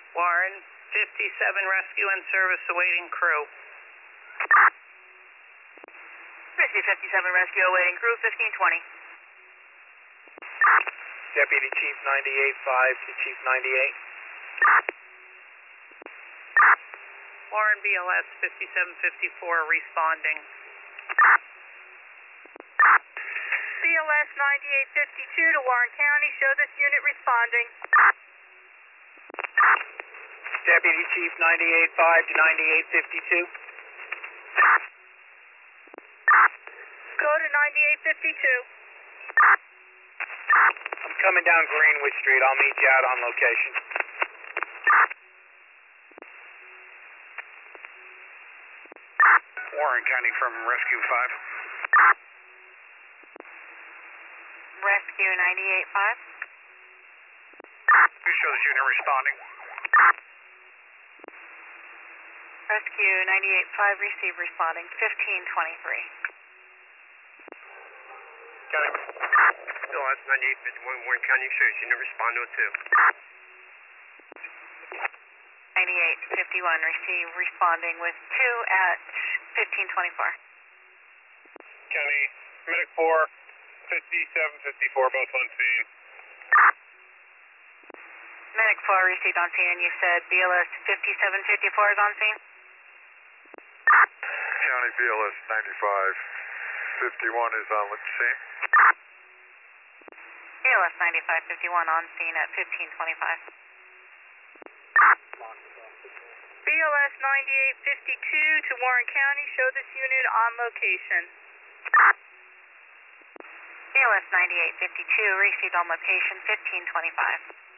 Warren, 57 rescue and service awaiting crew. Rescue 57 rescue awaiting crew, 1520. Deputy Chief 98-5 to Chief 98. Warren, BLS 5754 responding. BLS 9852 to Warren County, show this unit responding. Deputy Chief 98-5 to 9852. Go to 9852. I'm coming down Greenwood Street. I'll meet you out on location. Warren County from Rescue 5. Rescue 98-5. You show this unit responding. Rescue 98-5, receive responding, 1523. County. Still, that's 9851 Warren County, show this unit respond to it too. 9851, receive responding with 2 at 1524. County, Medic 4, 5754, both on scene. Medic 4 received on scene, and you said BLS 5754 is on scene? County BLS 9551 is on scene. BLS 9551 on scene at 1525. BLS 9852 to Warren County, show this unit on location. BLS 9852 received on location, 1525.